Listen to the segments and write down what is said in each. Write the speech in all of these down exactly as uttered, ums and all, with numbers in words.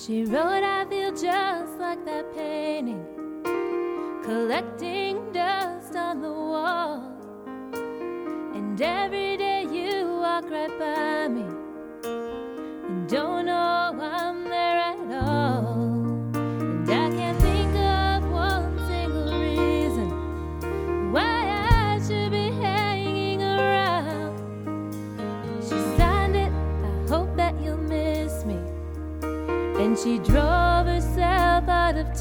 She wrote, I feel just like that painting, collecting dust on the wall. And every day you walk right by me and don't know I'm there at all. And I can't think of one single reason why I should be hanging around. She signed it, I hope that you'll miss me. And she drove herself out of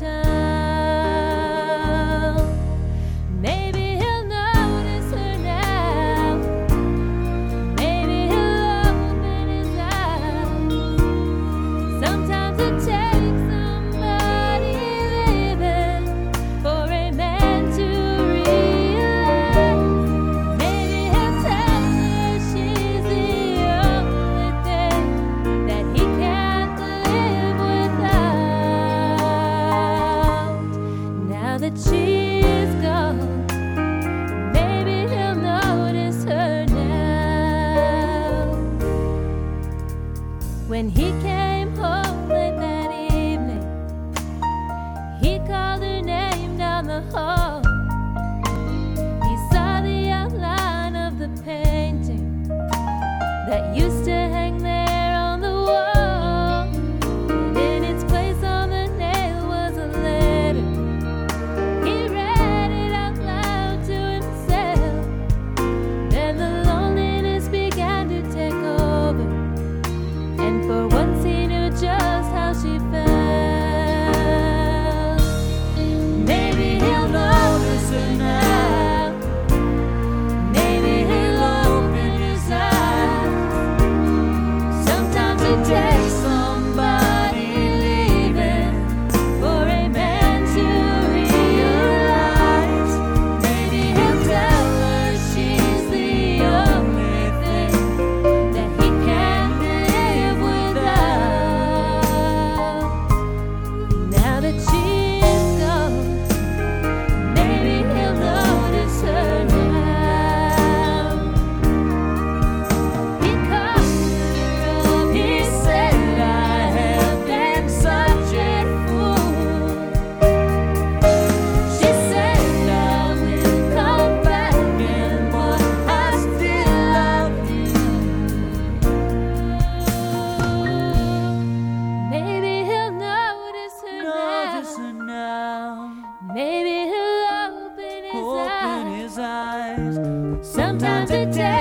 town. Maybe he'll notice her now. Maybe he'll open his eyes. Sometimes it takes somebody leaving for a man to realize. Maybe he'll tell her she's the only thing that he can't live without. Now that she is gone, maybe he'll notice her now. When he came home late that evening, he called her name down the hall. He saw the outline of the painting that used to hang there on the wall. And in its place on the nail was a letter. He read it out loud to himself. Then the loneliness began to take over, and for once he knew just how she felt. Maybe he'll notice her now. Maybe he'll open his eyes. Sometimes it takes somebody leaving for a man to realize. Maybe he'll tell her she's the only thing that he can't live without. Now that she's gone, maybe he'll notice her now. He called her up, he said, I have been such a fool. She said, I will come back, and boy, I still love you. Maybe he'll notice her Notice now. her now. Maybe he'll open his Open eyes. his eyes. Sometimes it takes